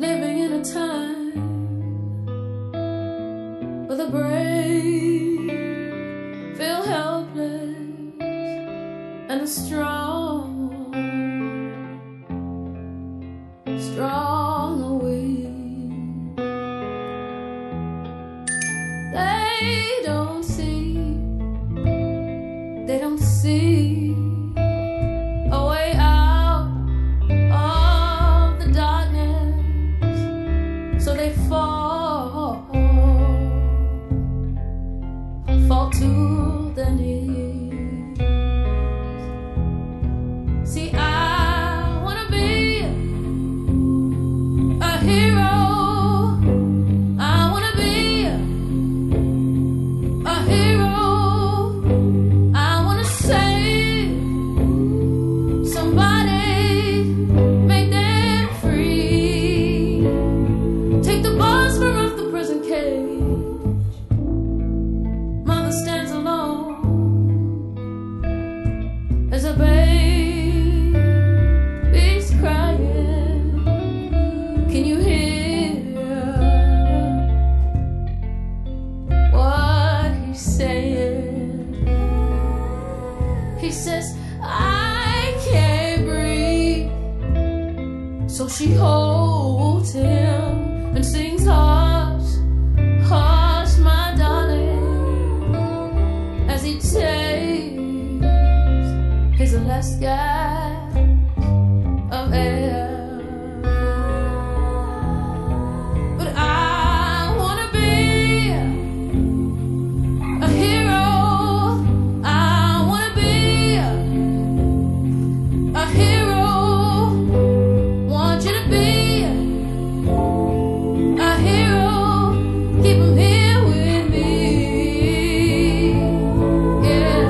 living in a time where the brave feel helpless and the strong are weak. They don't see a way out of the darkness, so they fall to their knees. See, I wanna be a hero. I wanna be a hero. I wanna save somebody, make them free. Take the bars from off the prison cage. Mother stands alone as a baby's crying. Can you hear what he's saying? He says, I can't breathe. So she holds him and sings, hush, hush, my darling, as he takes his last gasp of air. But I wanna be a hero. I wanna be a hero. Want you to be a hero. Keep him here with me. Yeah.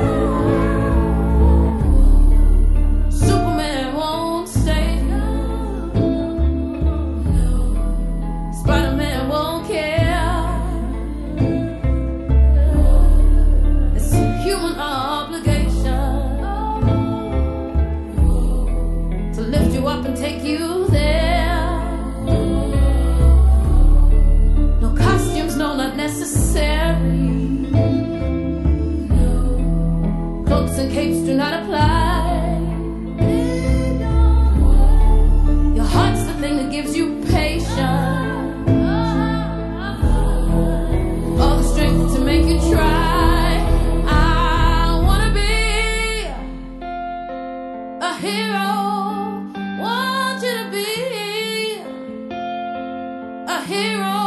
Superman won't save you. Spider-Man won't care. It's a human obligation to lift you up and take you there. No costumes, no, not necessary. Cloaks and capes do not apply. Your heart's the thing that gives you patience, all the strength to make you try. I wanna be a hero. Want you to be a hero.